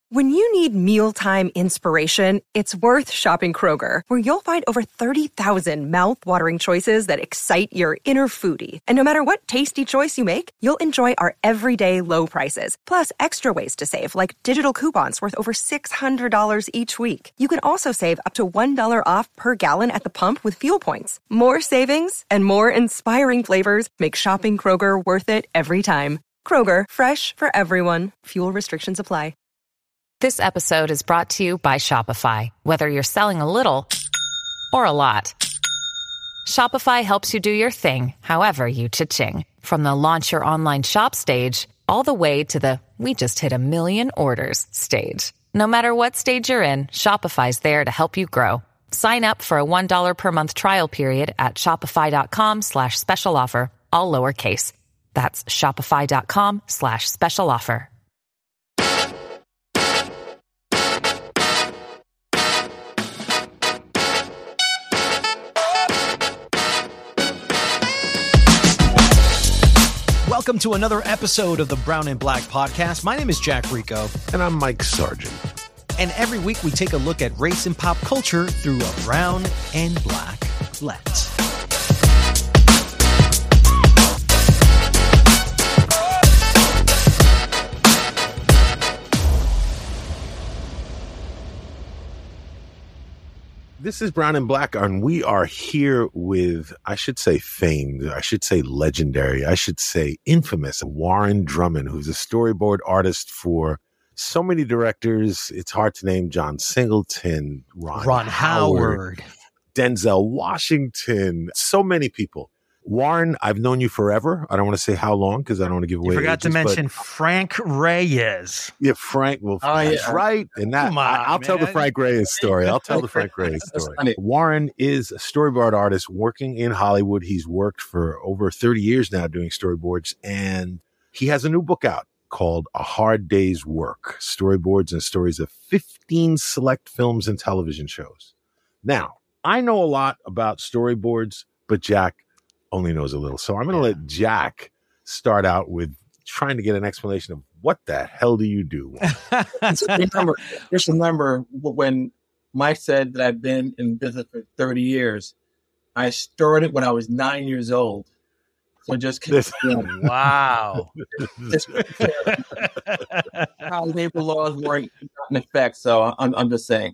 When you need mealtime inspiration, it's worth shopping Kroger, where you'll find over 30,000 mouth-watering choices that excite your inner foodie. And no matter what tasty choice you make, you'll enjoy our everyday low prices, plus extra ways to save, like digital coupons worth over $600 each week. You can also save up to $1 off per gallon at the pump with fuel points. More savings and more inspiring flavors make shopping Kroger worth it every time. Kroger, fresh for everyone. Fuel restrictions apply. This episode is brought to you by Shopify. Whether you're selling a little or a lot, Shopify helps you do your thing, however you cha-ching. From the launch your online shop stage, all the way to the we just hit 1 million orders stage. No matter what stage you're in, Shopify's there to help you grow. Sign up for a $1 per month trial period at shopify.com/special offer, all lowercase. That's shopify.com/special offer. Welcome to another episode of the Brown and Black Podcast. My name is Jack Rico. And I'm Mike Sargent. And every week we take a look at race and pop culture through a brown and black lens. This is Brown and Black, and we are here with, I should say famed, I should say legendary, I should say infamous Warren Drummond, who's a storyboard artist for so many directors. It's hard to name. John Singleton, Ron Howard, Denzel Washington, so many people. Warren, I've known you forever. I don't want to say how long because I don't want to give away. You forgot to mention Frank Reyes. Yeah, Frank. Well, that's right. And that I'll tell the Frank Reyes story. I'll tell the Frank Reyes story. Warren is a storyboard artist working in Hollywood. He's worked for over 30 years now doing storyboards, and he has a new book out called A Hard Day's Work: Storyboards and Stories of 15 Select Films and Television Shows. Now, I know a lot about storyboards, but Jack only knows a little. So I'm going to let Jack start out with trying to get an explanation of what the hell do you do? Just remember when Mike said that I've been in business for 30 years, I started when I was 9 years old. So just wow. How labor laws weren't in effect. So I'm just saying.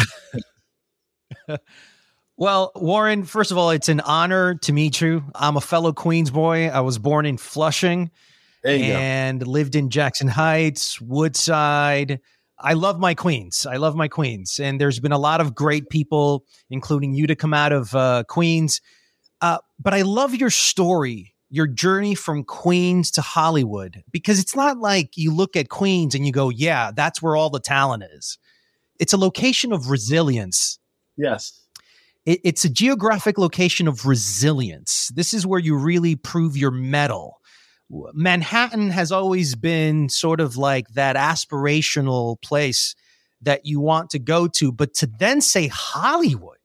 Well, Warren, first of all, it's an honor to meet you. I'm a fellow Queens boy. I was born in Flushing and lived in Jackson Heights, Woodside. I love my Queens. And there's been a lot of great people, including you, to come out of Queens. But I love your story, your journey from Queens to Hollywood, because it's not like you look at Queens and you go, yeah, that's where all the talent is. It's a location of resilience. Yes. It's a geographic location of resilience. This is where you really prove your mettle. Manhattan has always been sort of like that aspirational place that you want to go to, but to then say Hollywood,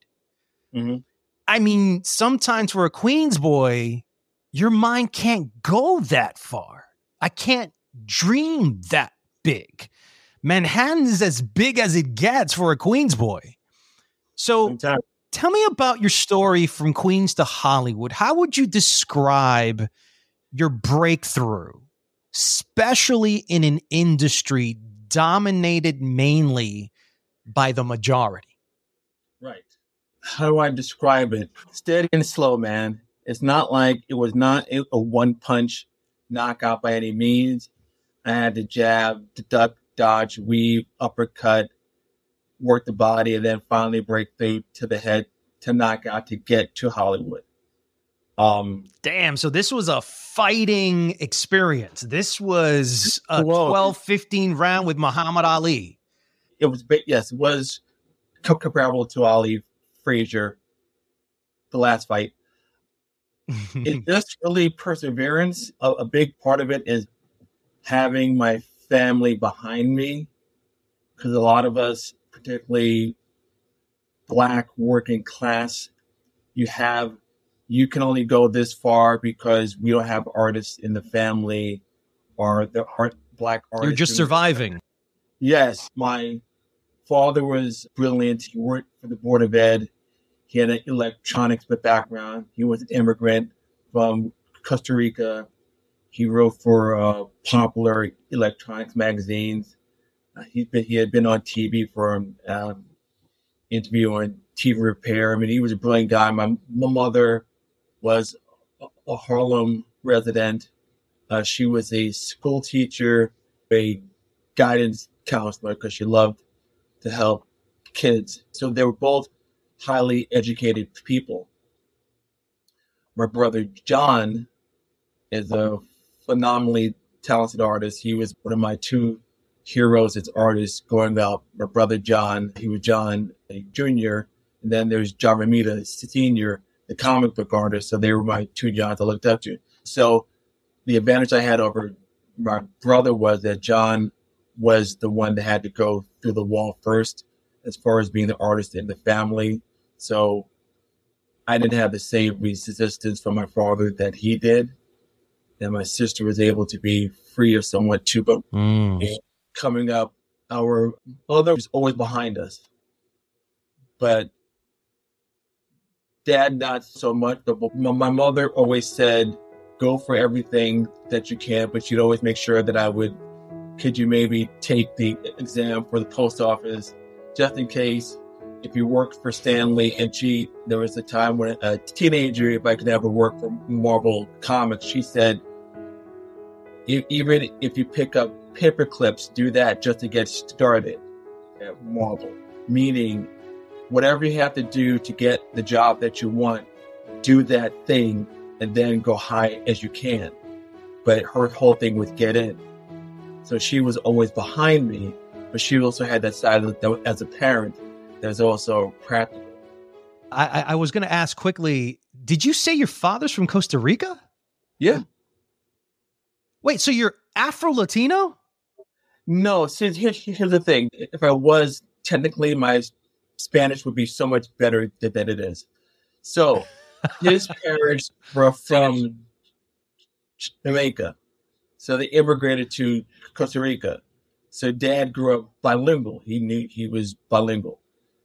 I mean, sometimes for a Queens boy, your mind can't go that far. I can't dream that big. Manhattan is as big as it gets for a Queens boy. So tell me about your story from Queens to Hollywood. How would you describe your breakthrough, especially in an industry dominated mainly by the majority? Right. How do I describe it? Steady and slow, man. It's not like it was not a one-punch knockout by any means. I had to jab, to duck, dodge, weave, uppercut, work the body, and then finally break through to the head to knock out to get to Hollywood. Damn, so this was a fighting experience. This was a 12-15 round with Muhammad Ali. It was, yes, it was comparable to Ali Frazier, the last fight. It's just really perseverance. A big part of it is having my family behind me, because a lot of us, particularly Black working class, you can only go this far because we don't have artists in the family or the Black artists. You're just surviving. Yes, my father was brilliant. He worked for the Board of Ed. He had an electronics background. He was an immigrant from Costa Rica. He wrote for popular electronics magazines. He had been on TV for interview on TV repair. I mean, he was a brilliant guy. My mother was a Harlem resident. She was a school teacher, a guidance counselor, because she loved to help kids. So they were both highly educated people. My brother John is a phenomenally talented artist. He was one of my two heroes as artists growing up. My brother John, he was John Jr., and then there's John Romita Sr., the comic book artist. So they were my two Johns I looked up to. So the advantage I had over my brother was that John was the one that had to go through the wall first as far as being the artist in the family. So I didn't have the same resistance from my father that he did. And my sister was able to be free of somewhat too. But coming up, our mother was always behind us. But Dad, not so much. But my mother always said, go for everything that you can, but she'd always make sure that I would, could you maybe take the exam for the post office, just in case, if you worked for Stanley and there was a time when a teenager, if I could ever work for Marvel Comics, she said, even if you pick up paper clips, do that just to get started at Marvel. Meaning, whatever you have to do to get the job that you want, do that thing and then go high as you can. But her whole thing was get in. So she was always behind me, but she also had that side of that as a parent that's also practical. I was going to ask quickly, did you say your father's from Costa Rica? Yeah. Wait, so you're Afro-Latino? No, here's the thing. If I was, technically my Spanish would be so much better than it is. So his parents were from Jamaica. So they immigrated to Costa Rica. So Dad grew up bilingual. He knew he was bilingual.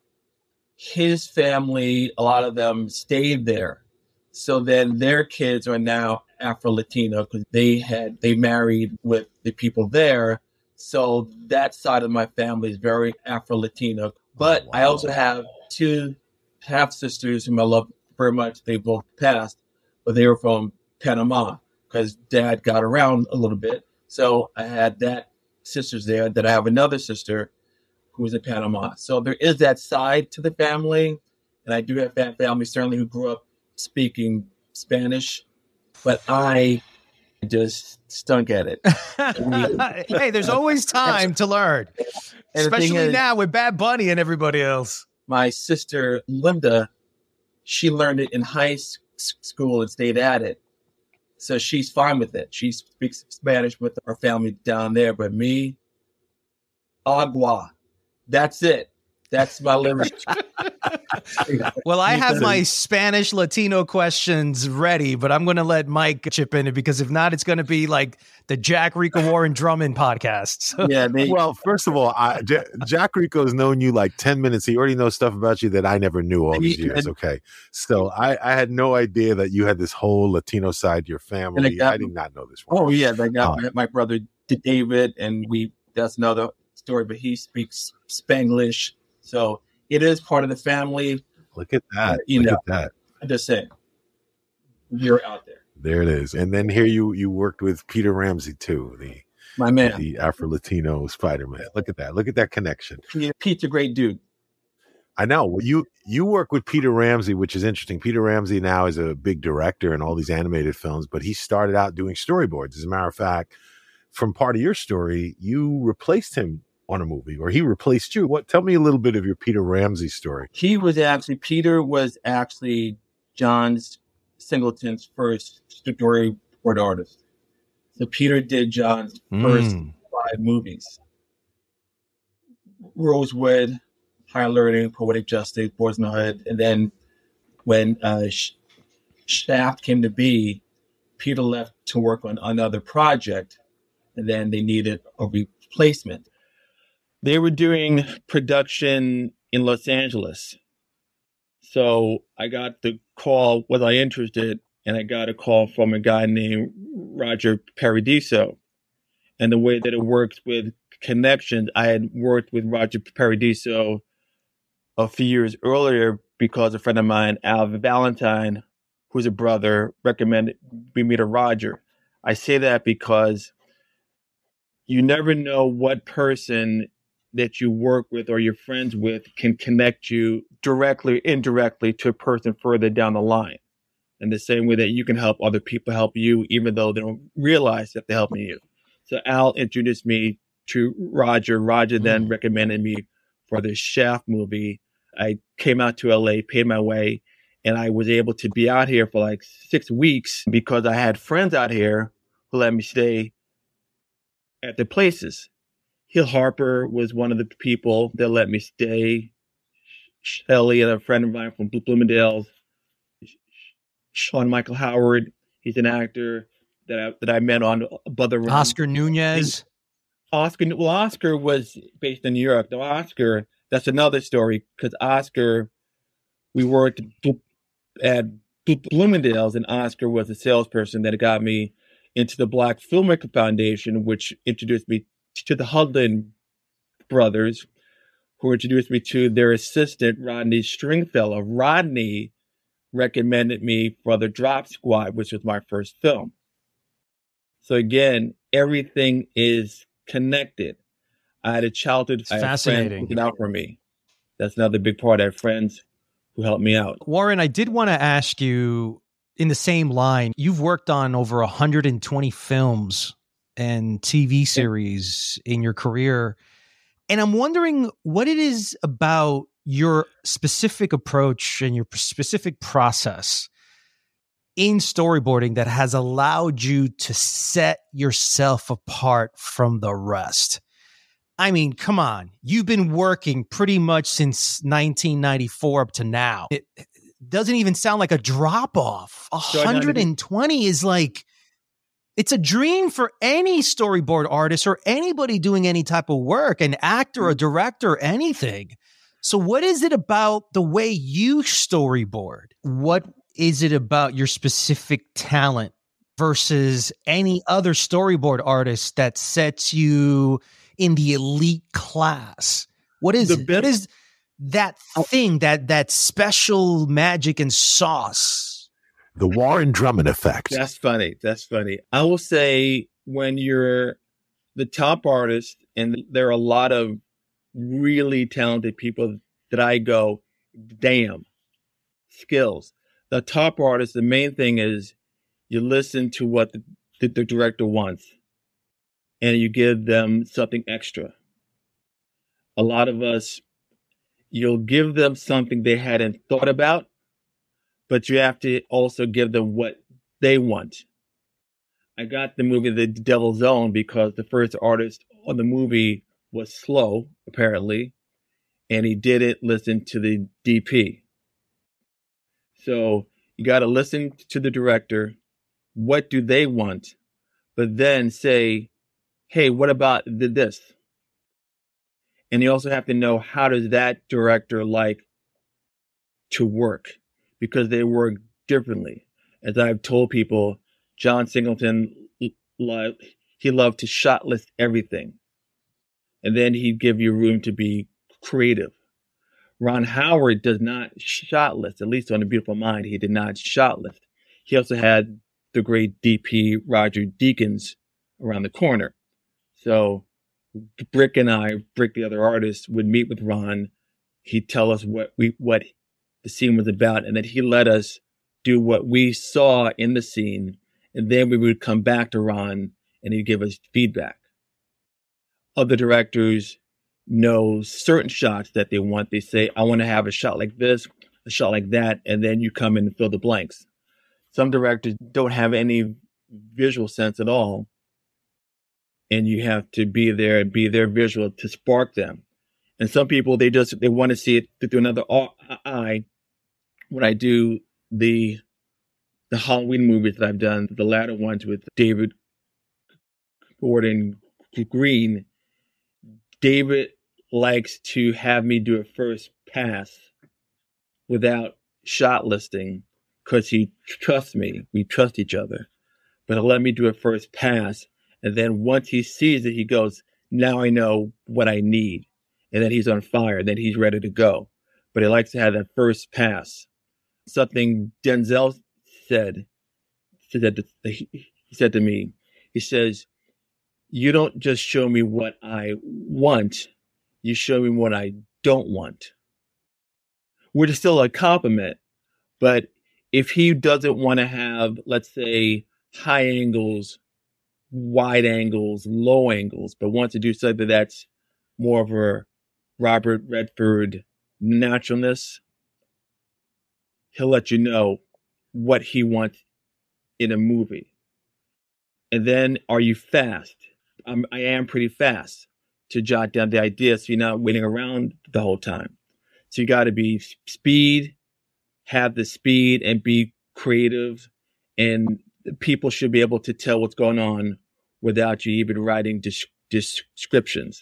His family, a lot of them stayed there. So then their kids are now Afro-Latino because they married with the people there. So that side of my family is very Afro-Latino. But I also have two half-sisters whom I love very much. They both passed, but they were from Panama because Dad got around a little bit. So I had that sisters there. Then I have another sister who was in Panama. So there is that side to the family. And I do have that family certainly who grew up speaking Spanish, but I just stunk at it. Hey, there's always time to learn, especially now with Bad Bunny and everybody else. My sister, Linda, she learned it in high school and stayed at it. So she's fine with it. She speaks Spanish with her family down there. But me, agua. That's it. That's my limit. Well, I have my Spanish Latino questions ready, but I'm going to let Mike chip in it because if not, it's going to be like the Jack Rico Warren Drummond podcast. So. Yeah. Well, first of all, Jack Rico's known you like 10 minutes. He already knows stuff about you that I never knew all these years. Okay. So I had no idea that you had this whole Latino side to your family. I did not know this one. Oh, yeah. They got my brother David, and that's another story, but he speaks Spanglish. So it is part of the family. Look at that. Look at that. I just said, you're out there. There it is. And then here you worked with Peter Ramsey too, my man, the Afro-Latino Spider-Man. Look at that. Look at that connection. Pete's a great dude. I know. Well, you work with Peter Ramsey, which is interesting. Peter Ramsey now is a big director in all these animated films, but he started out doing storyboards. As a matter of fact, from part of your story, you replaced him on a movie, or he replaced you. Tell me a little bit of your Peter Ramsey story. Peter was actually John Singleton's first storyboard artist. So Peter did John's first 5 movies. Rosewood, Higher Learning, Poetic Justice, Boys in the Hood. And then when Shaft came to be, Peter left to work on another project, and then they needed a replacement. They were doing production in Los Angeles. So I got the call, was I interested? And I got a call from a guy named Roger Paradiso. And the way that it works with connections, I had worked with Roger Paradiso a few years earlier because a friend of mine, Al Valentine, who's a brother, recommended we meet a Roger. I say that because you never know what person that you work with or you're friends with can connect you directly or indirectly to a person further down the line. In the same way that you can help other people help you, even though they don't realize that they're helping you. So Al introduced me to Roger. Roger then recommended me for the Shaft movie. I came out to LA, paid my way, and I was able to be out here for like 6 weeks because I had friends out here who let me stay at their places. Hill Harper was one of the people that let me stay. Shelley, and a friend of mine from Bloomingdale's. Sean Michael Howard, he's an actor that I met on Brother Run. Oscar Nunez. Oscar was based in New York. Now, Oscar, that's another story because Oscar, we worked at Bloomingdale's, and Oscar was a salesperson that got me into the Black Filmmaker Foundation, which introduced me to the Hudlin brothers, who introduced me to their assistant, Rodney Stringfellow. Rodney recommended me for the Drop Squad, which was my first film. So again, everything is connected. I had a childhood friend looking out for me. That's another big part. I have friends who helped me out. Warren, I did want to ask you in the same line, you've worked on over 120 films and TV series in your career. And I'm wondering what it is about your specific approach and your specific process in storyboarding that has allowed you to set yourself apart from the rest. I mean, come on. You've been working pretty much since 1994 up to now. It doesn't even sound like a drop off. 120 is like, it's a dream for any storyboard artist or anybody doing any type of work, an actor, a director, anything. So what is it about the way you storyboard? What is it about your specific talent versus any other storyboard artist that sets you in the elite class? What is it? What is that thing, that special magic and sauce? The Warren Drummond effect. That's funny. I will say when you're the top artist, and there are a lot of really talented people that I go, damn, skills. The top artist, the main thing is you listen to what the director wants and you give them something extra. A lot of us, you'll give them something they hadn't thought about, but you have to also give them what they want. I got the movie The Devil's Own because the first artist on the movie was slow, apparently, and he didn't listen to the DP. So you got to listen to the director. What do they want? But then say, hey, what about this? And you also have to know, how does that director like to work? Because they work differently. As I've told people, John Singleton, he loved to shot list everything. And then he'd give you room to be creative. Ron Howard does not shot list, at least on A Beautiful Mind, he did not shot list. He also had the great DP Roger Deakins around the corner. So Brick and I, Brick the other artist, would meet with Ron. He'd tell us what the scene was about, and then he let us do what we saw in the scene, and then we would come back to Ron and he'd give us feedback. Other directors know certain shots that they want. They say, I want to have a shot like this, a shot like that, and then you come in and fill the blanks. Some directors don't have any visual sense at all, and you have to be there and be their visual to spark them. And some people, they want to see it through another eye. When I do the Halloween movies that I've done, the latter ones with David Gordon Green, David likes to have me do a first pass without shot listing because he trusts me. We trust each other. But he'll let me do a first pass. And then once he sees it, he goes, now I know what I need. And then he's on fire. Then he's ready to go. But he likes to have that first pass. Something Denzel said to me, he says, you don't just show me what I want, you show me what I don't want. Which is still a compliment, but if he doesn't want to have, let's say, high angles, wide angles, low angles, but wants to do something that's more of a Robert Redford naturalness, he'll let you know what he wants in a movie. And then, are you fast? I am pretty fast to jot down the idea so you're not waiting around the whole time. So you got to be speed, have the speed, and be creative. And people should be able to tell what's going on without you even writing descriptions.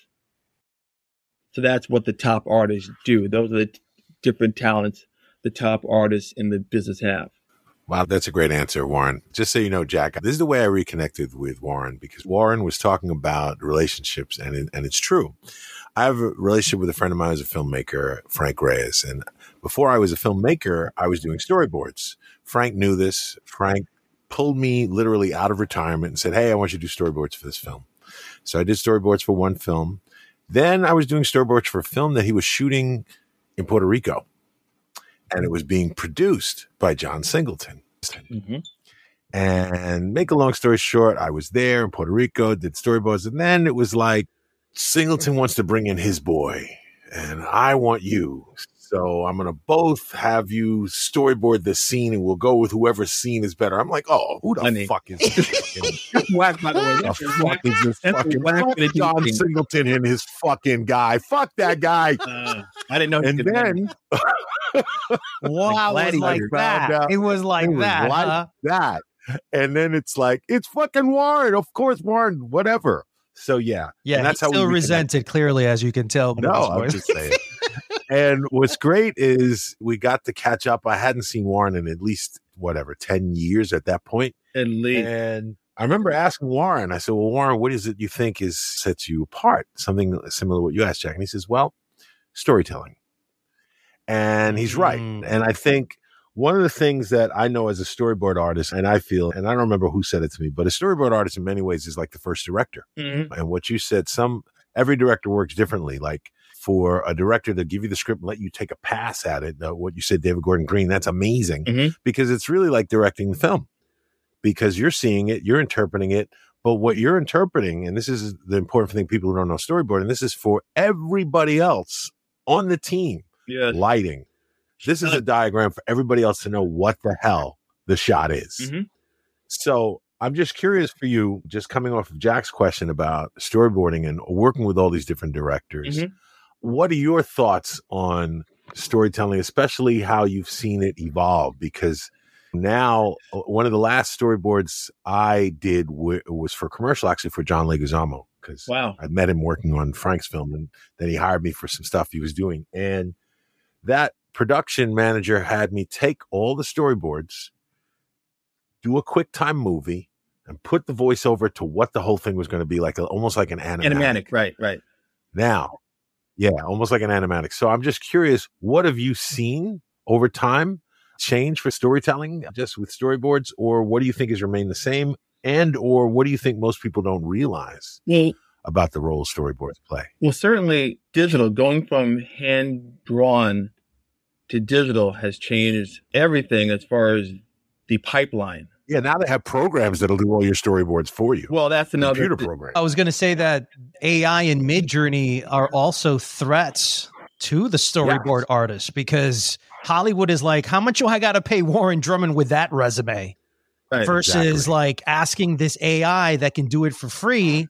So that's what the top artists do. Those are the different talents the top artists in the business have. Wow, that's a great answer, Warren. Just so you know, Jack, this is the way I reconnected with Warren, because Warren was talking about relationships, and it's true. I have a relationship with a friend of mine who's a filmmaker, Frank Reyes. And before I was a filmmaker, I was doing storyboards. Frank knew this. Frank pulled me literally out of retirement and said, hey, I want you to do storyboards for this film. So I did storyboards for one film. Then I was doing storyboards for a film that he was shooting in Puerto Rico. And it was being produced by John Singleton. Mm-hmm. And make a long story short, I was there in Puerto Rico, did storyboards. And then it was like, Singleton wants to bring in his boy, and I want you. So I'm going to both have you storyboard this scene, and we'll go with whoever's scene is better. I'm like, oh, who the fuck is this? Whack, by the way. The fuck is this fucking John Singleton and his fucking guy? Fuck that guy. I didn't know. And then, wow, it was like that. It was like that. And then it's like, it's fucking Warren. Of course, Warren, whatever. So yeah. And that's how still we resented, clearly, as you can tell. No, I'm just saying. And what's great is we got to catch up. I hadn't seen Warren in at least, 10 years at that point. At least. And I remember asking Warren, I said, well, Warren, what is it you think sets you apart? Something similar to what you asked, Jack. And he says, well, storytelling. And he's right. And I think one of the things that I know as a storyboard artist, and I feel, and I don't remember who said it to me, but a storyboard artist in many ways is like the first director. Mm-hmm. And what you said, every director works differently. Like for a director to give you the script and let you take a pass at it, what you said, David Gordon Green, that's amazing, because it's really like directing the film, because you're seeing it, you're interpreting it. But what you're interpreting, and this is the important thing, people who don't know storyboarding, this is for everybody else on the team. Yes. Lighting. This is a diagram for everybody else to know what the hell the shot is. Mm-hmm. So I'm just curious for you, just coming off of Jack's question about storyboarding and working with all these different directors. Mm-hmm. What are your thoughts on storytelling, especially how you've seen it evolve? Because now one of the last storyboards I did was for a commercial, actually for John Leguizamo, because I met him working on Frank's film, and then he hired me for some stuff he was doing. And that production manager had me take all the storyboards, do a quick time movie, and put the voiceover to what the whole thing was going to be like, almost like an animatic. Right. Now, almost like an animatic. So I'm just curious, what have you seen over time change for storytelling just with storyboards, or what do you think has remained the same, and or what do you think most people don't realize about the role storyboards play? Well, certainly digital, going from hand-drawn to digital has changed everything as far as the pipeline. Yeah, now they have programs that'll do all your storyboards for you. Well, that's another computer program. I was going to say that AI and Midjourney are also threats to the storyboard artists, because Hollywood is like, how much do I got to pay Warren Drummond with that resume? Right, versus like asking this AI that can do it for free.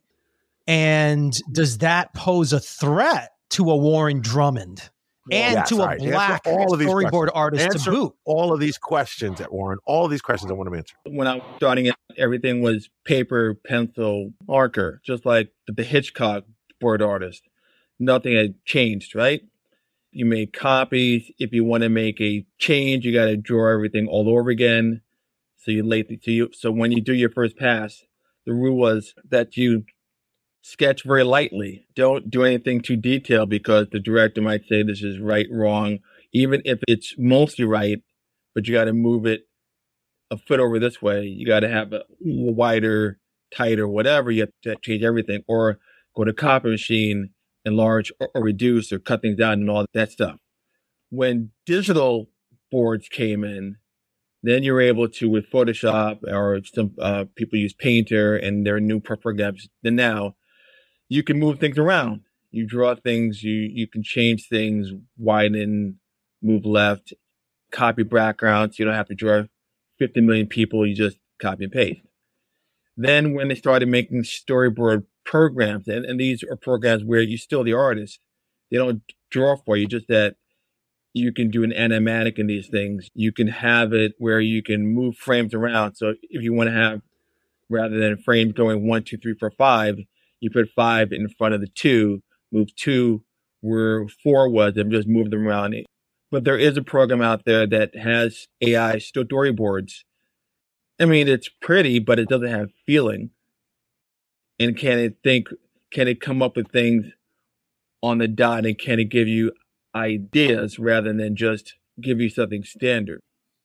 And does that pose a threat to a Warren Drummond? And to a black storyboard artist to boot. All of these questions at Warren, all these questions I want to answer. When I was starting it, everything was paper, pencil, marker, just like the Hitchcock board artist. nothing had changed, right? You made copies. If you want to make a change, you got to draw everything all over again. So when you do your first pass, the rule was that you sketch very lightly. Don't do anything too detailed because the director might say this is right, wrong, even if it's mostly right, but you got to move it a foot over this way. You got to have a wider, tighter, whatever. You have to change everything, or go to copy machine, enlarge or reduce or cut things down and all that stuff. When digital boards came in, then you're able to, with Photoshop, or some people use Painter and there are new programs. Then now you can move things around. You draw things, you can change things, widen, move left, copy backgrounds. You don't have to draw 50 million people. You just copy and paste. Then when they started making storyboard programs, and these are programs where you're still the artist, they don't draw for you, just that you can do an animatic in these things. You can have it where you can move frames around. So if you want to have, rather than frames going 1, 2, 3, 4, 5, you put 5 in front of the 2, move 2 where 4 was, and just move them around. But there is a program out there that has AI storyboards. I mean, it's pretty, but it doesn't have feeling. And can it come up with things on the dot, and can it give you ideas rather than just give you something standard?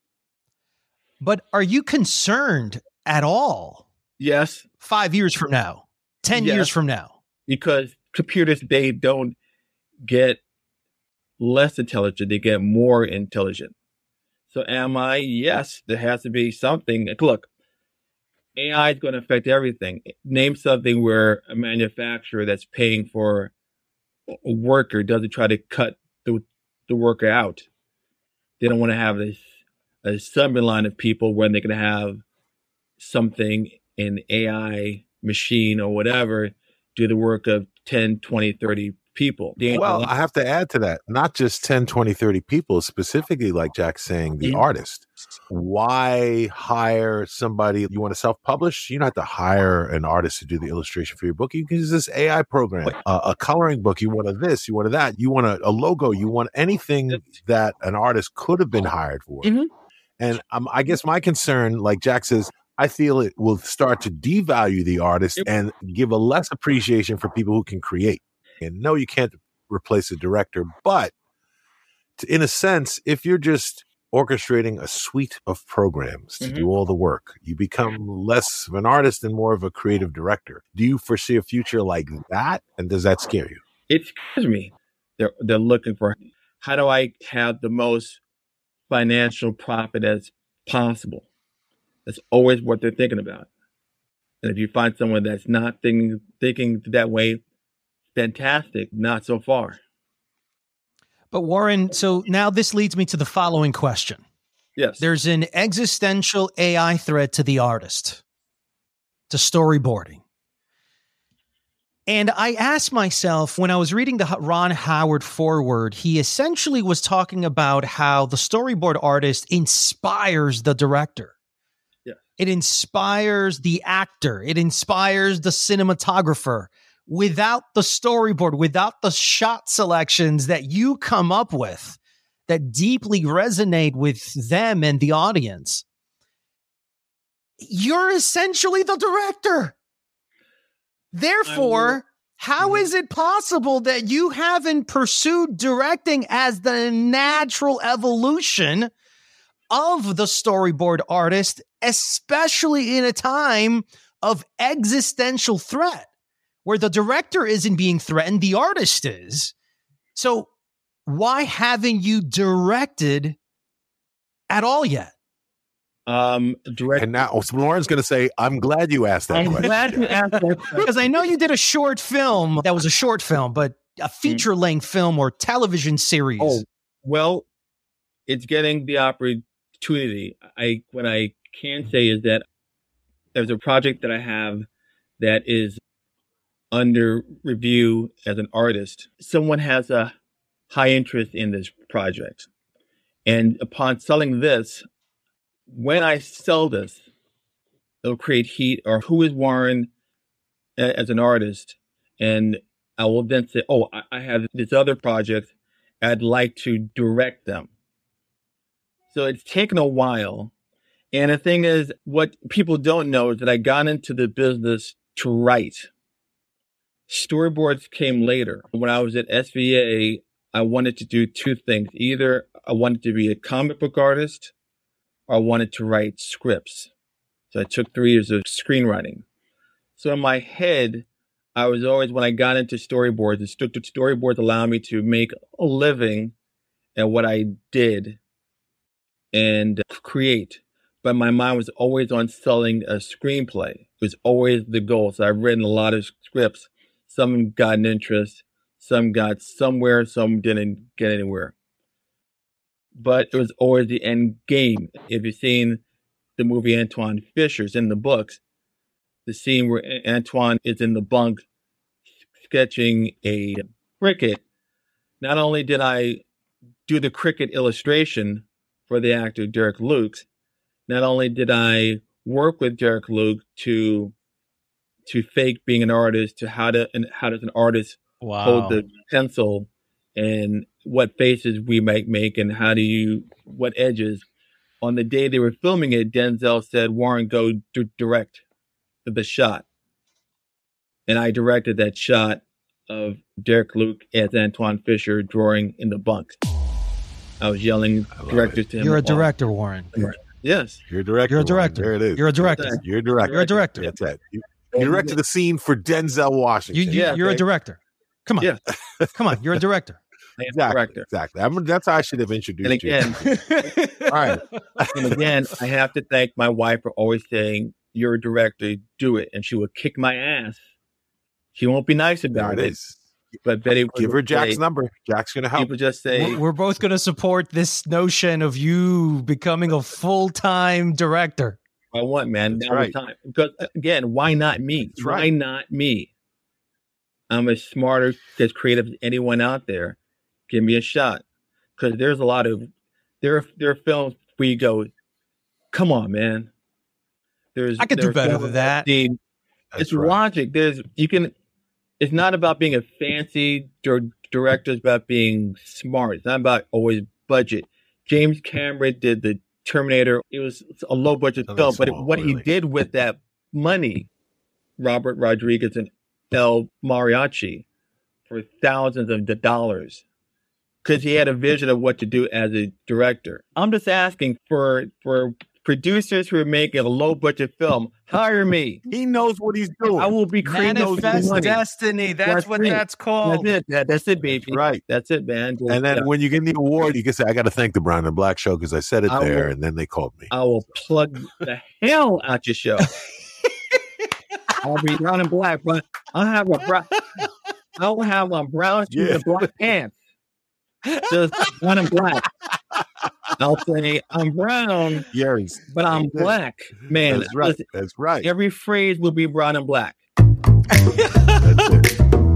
But are you concerned at all? Yes. 5 years from now, 10 years from now? Because computers, they don't get less intelligent, they get more intelligent. So am I? Yes, there has to be something. Look, AI is going to affect everything. Name something where a manufacturer that's paying for a worker doesn't try to cut the worker out. They don't want to have a assembly line of people when they can have something, an AI machine or whatever, do the work of 10, 20, 30 people. Well, I have to add to that, not just 10, 20, 30 people, specifically like Jack's saying, the artist. Why hire somebody? You want to self-publish? You don't have to hire an artist to do the illustration for your book. You can use this AI program, a coloring book. You want this, you want that, you want a logo, you want anything that an artist could have been hired for. Mm-hmm. And I guess my concern, like Jack says, I feel it will start to devalue the artist and give a less appreciation for people who can create. And no, you can't replace a director, but in a sense, if you're just orchestrating a suite of programs to do all the work, you become less of an artist and more of a creative director. Do you foresee a future like that? And does that scare you? It scares me. They're looking for, how do I have the most financial profit as possible? That's always what they're thinking about. And if you find someone that's not thinking that way, fantastic, not so far. But Warren, so now this leads me to the following question. Yes. There's an existential AI threat to the artist, to storyboarding. And I asked myself, when I was reading the Ron Howard foreword, he essentially was talking about how the storyboard artist inspires the director. Yeah. It inspires the actor. It inspires the cinematographer. Without the storyboard, without the shot selections that you come up with that deeply resonate with them and the audience, you're essentially the director. Therefore, how is it possible that you haven't pursued directing as the natural evolution of the storyboard artist, especially in a time of existential threat, where the director isn't being threatened, the artist is? So why haven't you directed at all yet? And now Lauren's going to say, I'm glad you asked that question. I'm glad you asked that question. Because I know you did a short film that was a short film, but a feature-length film or television series. Oh, well, it's getting the opportunity. What I can say is that there's a project that I have that is under review as an artist. Someone has a high interest in this project. And upon selling this, when I sell this, it'll create heat, or who is Warren as an artist? And I will then say, oh, I have this other project. I'd like to direct them. So it's taken a while. And the thing is, what people don't know is that I got into the business to write. Storyboards came later. When I was at SVA, I wanted to do two things. Either I wanted to be a comic book artist or I wanted to write scripts. So I took 3 years of screenwriting. So in my head, I was always, when I got into storyboards, storyboards allowed me to make a living at what I did and create. But my mind was always on selling a screenplay. It was always the goal. So I've written a lot of scripts. Some got an interest, some got somewhere, some didn't get anywhere. But it was always the end game. If you've seen the movie Antwone Fisher's in the books, the scene where Antwone is in the bunk sketching a cricket, not only did I do the cricket illustration for the actor Derek Luke, not only did I work with Derek Luke to fake being an artist, to how does an artist hold the pencil and what faces we might make and what edges. On the day they were filming it, Denzel said, Warren, go direct the shot. And I directed that shot of Derek Luke as Antwone Fisher drawing in the bunk. I was yelling directors to him. You're a director, Warren. Yes. You're a director. You're a director. There it is. You're a director. You're a director. You're a director. That's it. You directed the scene for Denzel Washington. You're a director. Come on. Yeah. Come on. You're a director. Exactly. That's how I should have introduced you. All right. And again, I have to thank my wife for always saying, you're a director, do it. And she would kick my ass. She won't be nice about it. But Betty, give her Jack's number. Jack's going to help. People just say, we're both going to support this notion of you becoming a full-time director. I want, man. Now right. Time. Because again, why not me? That's why right. not me? I'm as smarter, as creative as anyone out there. Give me a shot. Because there's a lot of there are films where you go, come on, man. I could do better than that. It's right. Logic. It's not about being a fancy director. It's about being smart. It's not about always budget. James Cameron did the Terminator. It was a low budget film, but what he did with that money, Robert Rodriguez and El Mariachi, for thousands of dollars, because he had a vision of what to do as a director. I'm just asking for producers who are making a low budget film, hire me. He knows what he's doing. I will be creating Manifest destiny. That's what that's called. That's it. That's it, baby. That's right. That's it, man. And then when you get the award, you can say, I got to thank the Brown and Black show because I said it there, and then they called me. I will plug the hell out your show. I'll be Brown and Black, but I'll have on brown shoes and black pants. Just Brown and Black. I'll say I'm brown, but I'm black. Man, that's right. Listen, that's right. Every phrase will be brown and black. That's it.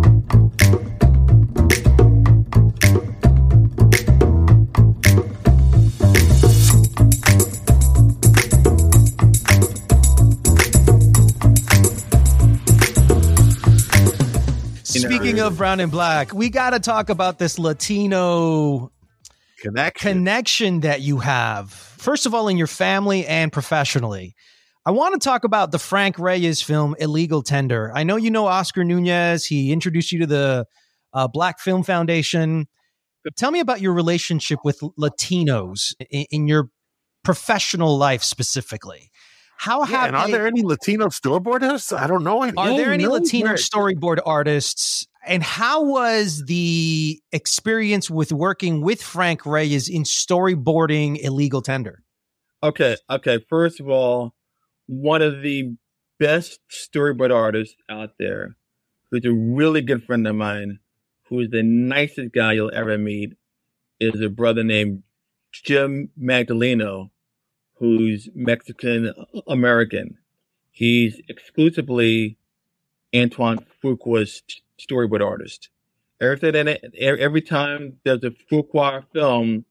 Speaking of brown and black, we got to talk about this Latino connection that you have. First of all, in your family and professionally. I want to talk about the Frank Reyes film, Illegal Tender. I know you know Oscar Nunez. He introduced you to the Black Film Foundation. Tell me about your relationship with Latinos in your professional life specifically. And are there any Latino storyboard artists? I don't know. Are there any Latino storyboard artists? And how was the experience with working with Frank Reyes in storyboarding Illegal Tender? Okay. First of all, one of the best storyboard artists out there, who's a really good friend of mine, who is the nicest guy you'll ever meet, is a brother named Jim Magdaleno, who's Mexican-American. He's exclusively Antoine Fuqua's storyboard artist. Every time there's a Fuqua film,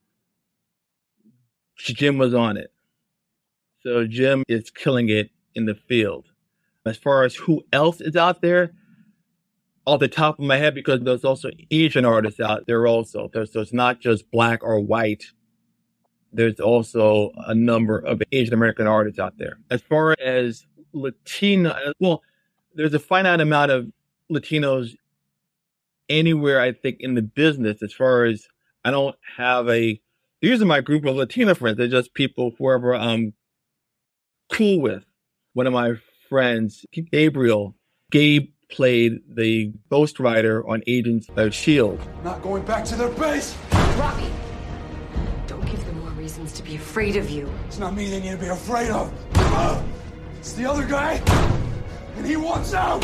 Jim was on it. So Jim is killing it in the field. As far as who else is out there, off the top of my head because there's also Asian artists out there also. So it's not just black or white. There's also a number of Asian American artists out there. As far as Latino, well, there's a finite amount of Latinos anywhere, I think, in the business. As far as I don't have these are my group of Latino friends. They're just people, whoever I'm cool with. One of my friends, Gabriel, Gabe played the ghostwriter on Agents of S.H.I.E.L.D. Not going back to their base! Robbie! Don't give them more reasons to be afraid of you. It's not me they need to be afraid of. It's the other guy, and he wants out!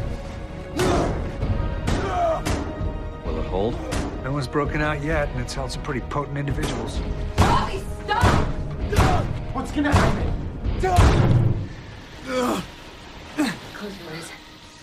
Will it hold? No one's broken out yet, and it's held some pretty potent individuals. Robbie, stop! What's gonna happen? Close your eyes.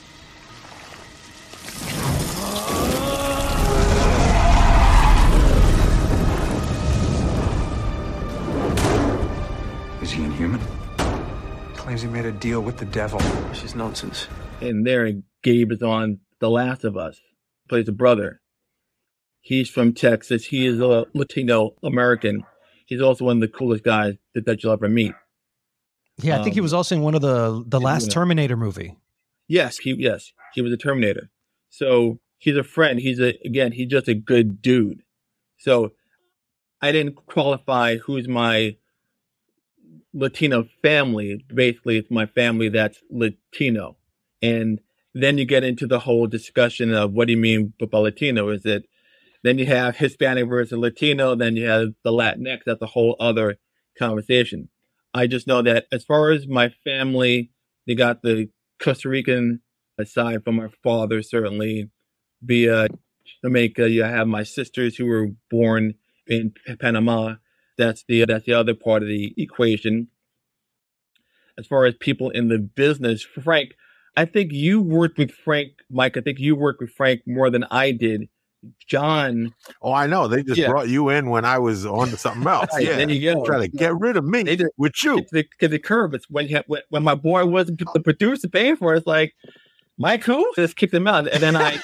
Is he inhuman? Claims he made a deal with the devil. This is nonsense. And there, Gabe is on The Last of Us. Plays a brother. He's from Texas. He is a Latino American. He's also one of the coolest guys that you'll ever meet. Yeah, I think he was also in one of the last Terminator movie. Yes, he was a Terminator. So he's a friend. He's just a good dude. So I didn't qualify who's my Latino family. Basically, it's my family that's Latino. And then you get into the whole discussion of what do you mean by Latino? Is it, then you have Hispanic versus Latino, then you have the Latinx. That's a whole other conversation. I just know that as far as my family, they got the Costa Rican aside from my father, certainly via Jamaica. You have my sisters who were born in Panama. That's the other part of the equation. As far as people in the business, Frank, I think you worked with Frank, Mike. I think you worked with Frank more than I did. John. Oh, I know. They just brought you in when I was on to something else. Right, yeah. There you go. Try to get rid of me with you. The curve. It's when my boy wasn't the producer paying for it. It's like, Mike, who? Just kicked him out. And then I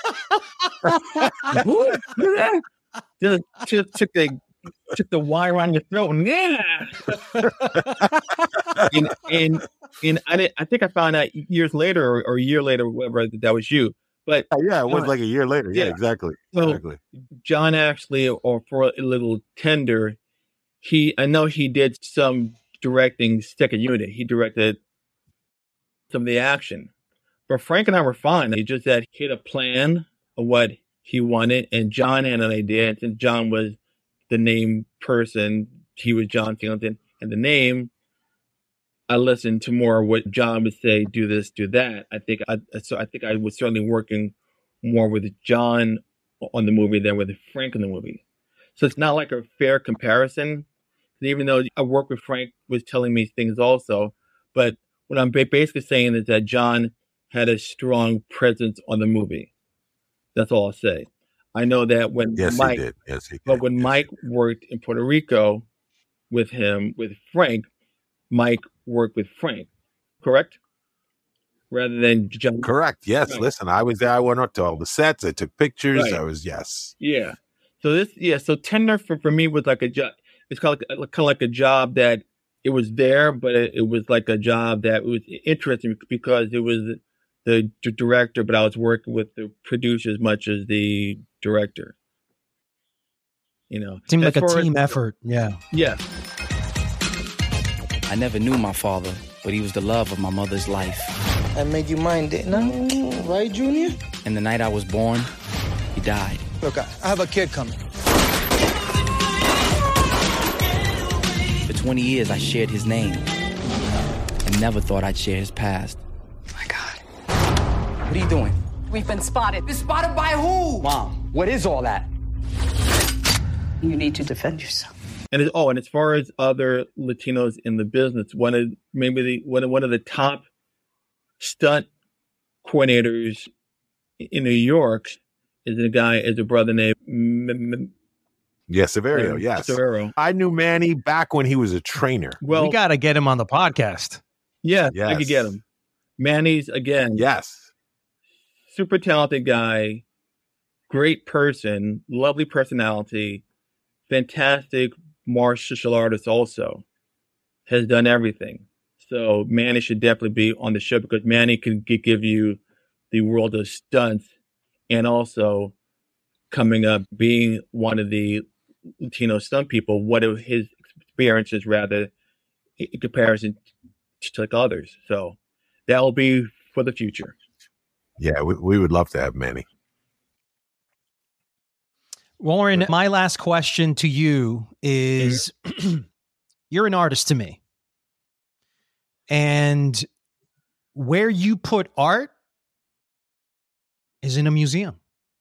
just took the wire around your throat and I think I found out years later or a year later, whatever, that was you. But it was like a year later. Yeah, exactly. So exactly. John actually, or for a little tender, I know he did some directing second unit. He directed some of the action. But Frank and I were fine. He just had he had a plan of what he wanted, and John had an idea. And since John was the name person, he was John Singleton, and the name, I listened to more what John would say, do this, do that. I think I was certainly working more with John on the movie than with Frank on the movie. So it's not like a fair comparison. Even though I work with Frank was telling me things also, but what I'm basically saying is that John had a strong presence on the movie. That's all I'll say. I know that when Mike, he did. Yes, he did. But when Mike worked in Puerto Rico with Frank, Mike worked with Frank, correct? Rather than John. Correct. Yes. Right. Listen, I was there. I went up to all the sets. I took pictures. Right. I was, yes. Yeah. So Tender for me was like a job. It's kind of like a job that it was there, but it was like a job that was interesting because it was the director, but I was working with the producer as much as the director. You know, seemed like a team effort. Yeah. Yeah. I never knew my father, but he was the love of my mother's life. That made you mind it, no? Right, Junior? And the night I was born, he died. Look, I have a kid coming. For 20 years, I shared his name and never thought I'd share his past. My God. What are you doing? We've been spotted. Been spotted by who? Mom, what is all that? You need to defend yourself. And as far as other Latinos in the business, one of the top stunt coordinators in New York is a brother named Severio. Yes, Severio. I knew Manny back when he was a trainer. Well, we got to get him on the podcast. Yeah, yes. I could get him. Manny's again. Yes, super talented guy, great person, lovely personality, fantastic martial artist also, has done everything. So Manny should definitely be on the show because Manny can give you the world of stunts and also coming up being one of the Latino stunt people, what of his experiences rather in comparison to like others. So that will be for the future. Yeah, we would love to have Manny. Warren, my last question to you is you're an artist to me. And where you put art is in a museum.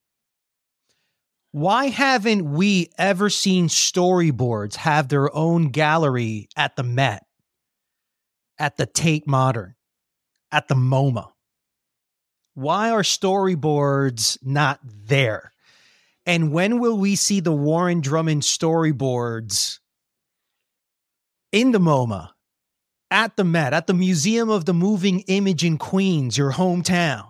Why haven't we ever seen storyboards have their own gallery at the Met, at the Tate Modern, at the MoMA? Why are storyboards not there? And when will we see the Warren Drummond storyboards in the MoMA, at the Met, at the Museum of the Moving Image in Queens, your hometown?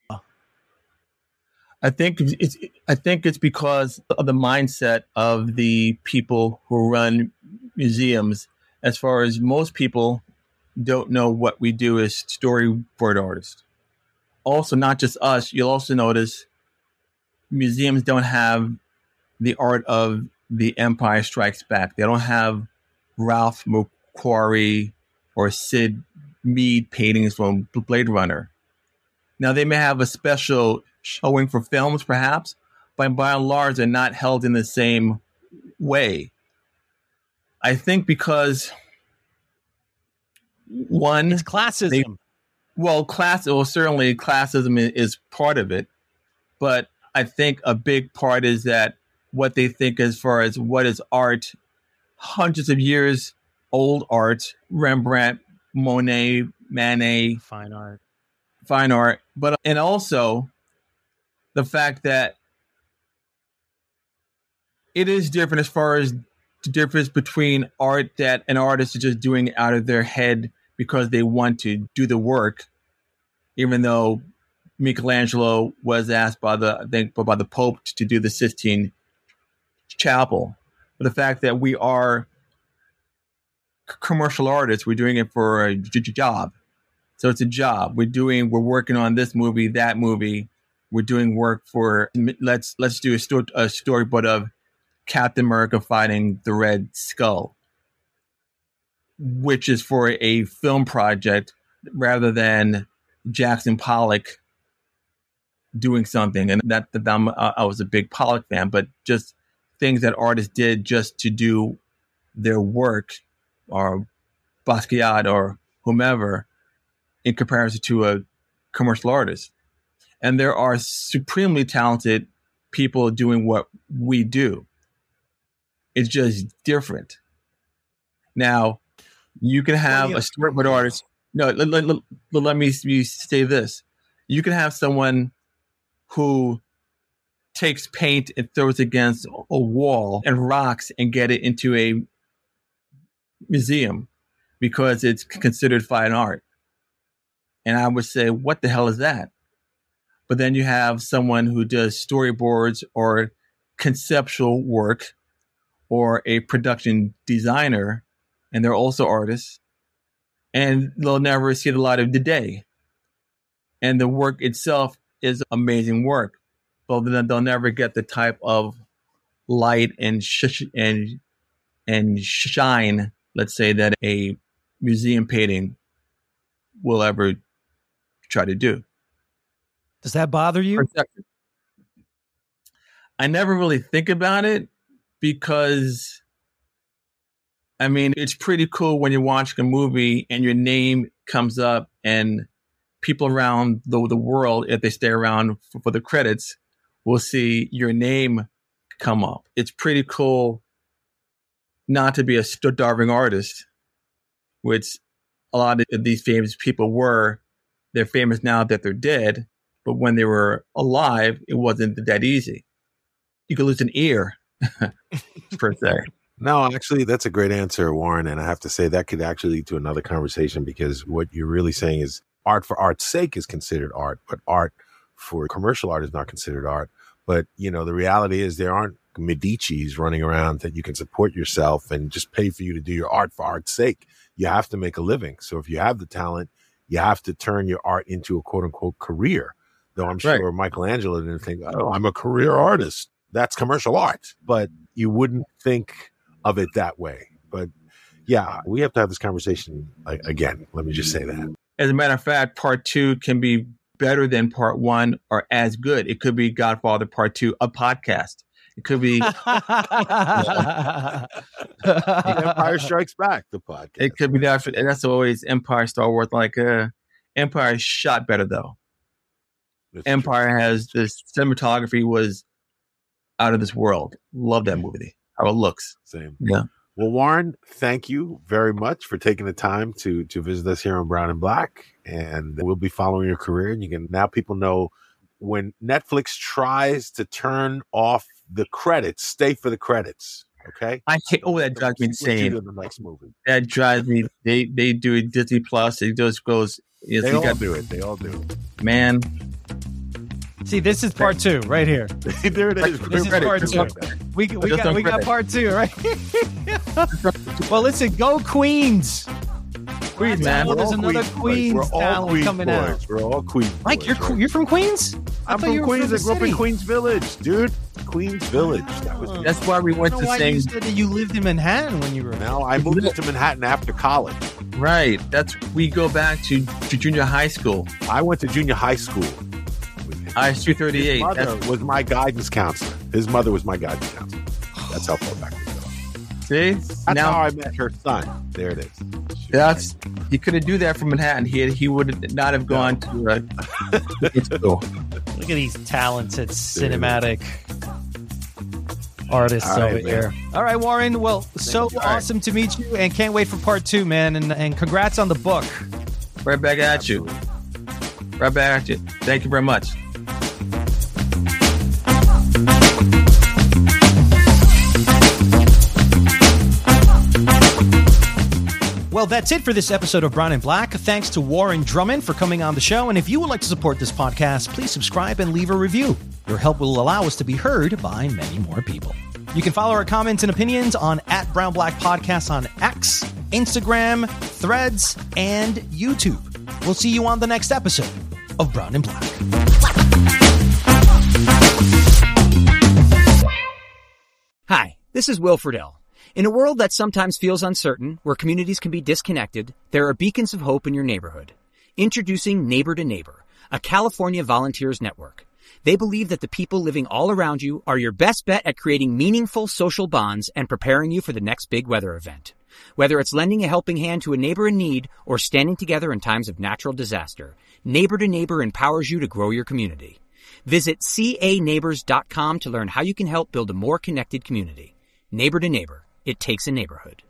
I think it's because of the mindset of the people who run museums. As far as most people don't know what we do as storyboard artists. Also, not just us, you'll also notice museums don't have the art of The Empire Strikes Back. They don't have Ralph McQuarrie or Sid Mead paintings from Blade Runner. Now, they may have a special showing for films, perhaps, but by and large, they're not held in the same way. I think because, one... It's classism. Certainly classism is part of it, but I think a big part is that what they think as far as what is art, hundreds of years old art, Rembrandt, Monet, Manet, fine art, but and also the fact that it is different as far as the difference between art that an artist is just doing out of their head because they want to do the work, even though Michelangelo was asked by the Pope to do the Sistine Chapel. But the fact that we are commercial artists, we're doing it for a job. So it's a job. We're working on this movie, that movie. We're doing work for, let's do a storyboard of Captain America fighting the Red Skull, which is for a film project rather than Jackson Pollock doing something. And I was a big Pollock fan, but just things that artists did just to do their work, or Basquiat or whomever, in comparison to a commercial artist. And there are supremely talented people doing what we do. It's just different. Now, you can have a storyboard artist. No, let me say this. You can have someone who takes paint and throws it against a wall and rocks and get it into a museum because it's considered fine art. And I would say, what the hell is that? But then you have someone who does storyboards or conceptual work or a production designer, and they're also artists, and they'll never see the light of the day. And the work itself is amazing work, but then they'll never get the type of light and shine, let's say, that a museum painting will ever try to do. Does that bother you? I never really think about it because, I mean, it's pretty cool when you're watching a movie and your name comes up and people around the world, if they stay around for the credits, will see your name come up. It's pretty cool not to be a starving artist, which a lot of these famous people were. They're famous now that they're dead, but when they were alive, it wasn't that easy. You could lose an ear, per se. No, actually, that's a great answer, Warren. And I have to say that could actually lead to another conversation, because what you're really saying is art for art's sake is considered art, but art for commercial art is not considered art. But, you know, the reality is there aren't Medicis running around that you can support yourself and just pay for you to do your art for art's sake. You have to make a living. So if you have the talent, you have to turn your art into a quote unquote career. Though I'm sure Michelangelo didn't think, oh, I'm a career artist. That's commercial art. But you wouldn't think of it that way. But yeah, we have to have this conversation again. Let me just say that. As a matter of fact, part 2 can be better than part 1 or as good. It could be Godfather Part 2, a podcast. It could be Empire Strikes Back, the podcast. It could be that. That's always Empire, Star Wars. Empire shot better though. Empire has this cinematography was out of this world. Love that movie. How it looks. Same. Yeah. Well, Warren, thank you very much for taking the time to visit us here on Brown and Black. And we'll be following your career. And now people know when Netflix tries to turn off the credits, stay for the credits. Okay. I hate. Oh, that drives me insane. In the next movie. That drives me. They do it. Disney Plus. It just goes. Yes, they all do it. They all do it. Man. See, this is part 2 right here. There it is. This is part 2. We got part 2, right? Well, listen, go Queens. Queens, man. There's another Queens talent coming out. We're all Queens. Mike, you're from Queens? I'm from Queens. I grew up in Queens Village, dude. Queens Village. That's why we went to sing. You said that you lived in Manhattan when you were. No, I moved to Manhattan after college. Right. We go back to junior high school. I went to junior high school. IS 238. His mother was my guidance counselor. His mother was my guidance counselor. That's how far back we go. See? That's how I met her son. There it is. He couldn't do that from Manhattan. He would not have gone to school. Look at these talented cinematic artists over here. All right, Warren. Well, so awesome to meet you, and can't wait for part 2, man. And congrats on the book. Right back at you. Right back at you. Thank you very much. Well, that's it for this episode of Brown and Black. Thanks to Warren Drummond for coming on the show. And if you would like to support this podcast, please subscribe and leave a review. Your help will allow us to be heard by many more people. You can follow our comments and opinions on @BrownBlackPodcast on X, Instagram, Threads, and YouTube. We'll see you on the next episode of Brown and Black. Hi, this is Will Friedle. In a world that sometimes feels uncertain, where communities can be disconnected, there are beacons of hope in your neighborhood. Introducing Neighbor to Neighbor, a California volunteers network. They believe that the people living all around you are your best bet at creating meaningful social bonds and preparing you for the next big weather event. Whether it's lending a helping hand to a neighbor in need or standing together in times of natural disaster, Neighbor to Neighbor empowers you to grow your community. Visit caneighbors.com to learn how you can help build a more connected community. Neighbor to Neighbor. It takes a neighborhood.